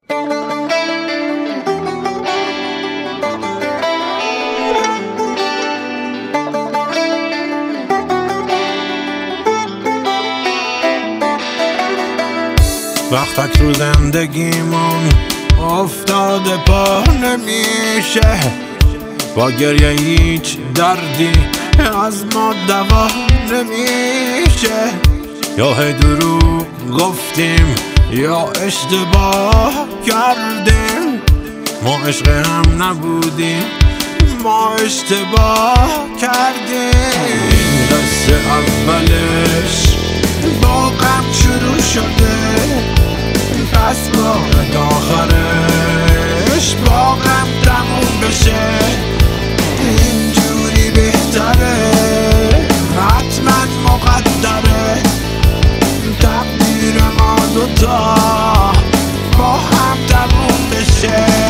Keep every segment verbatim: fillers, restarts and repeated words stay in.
وقتک رو زندگیمون افتاده پا نمیشه، با گریه هیچ دردی از ما دوا نمیشه. یا هی دروغ گفتیم یا اشتباه کردیم، ما عشق هم نبودیم ما اشتباه کردیم. این قصه اولش با غم شروع شده، پس باید آخرش با غم تموم بشه. اینجوری بهتره، حتما مقدره، تقدیر ما دوتا با هم تموم بشه.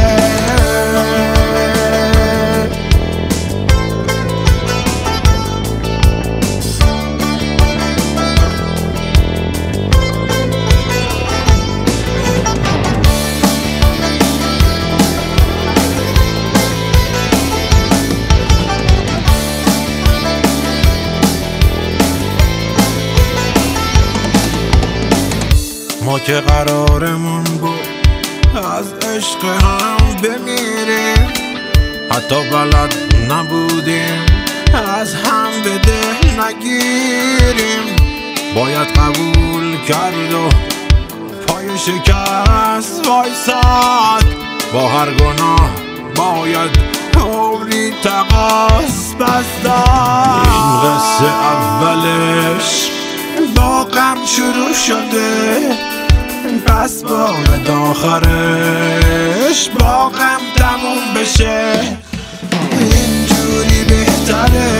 ما که قرارمون بود از عشق هم بمیریم، حتی بلد نبودیم از هم به ده نگیریم. باید قبول کرد و پای شکست وایساد، با هر گناه باید عمری تقاص پس داد. این قصه اولش با غم شروع شده، پس باید آخرش با غم تموم بشه. اینجوری بهتره،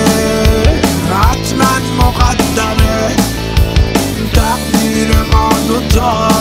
حتما مقدره، تقدیر ما دوتا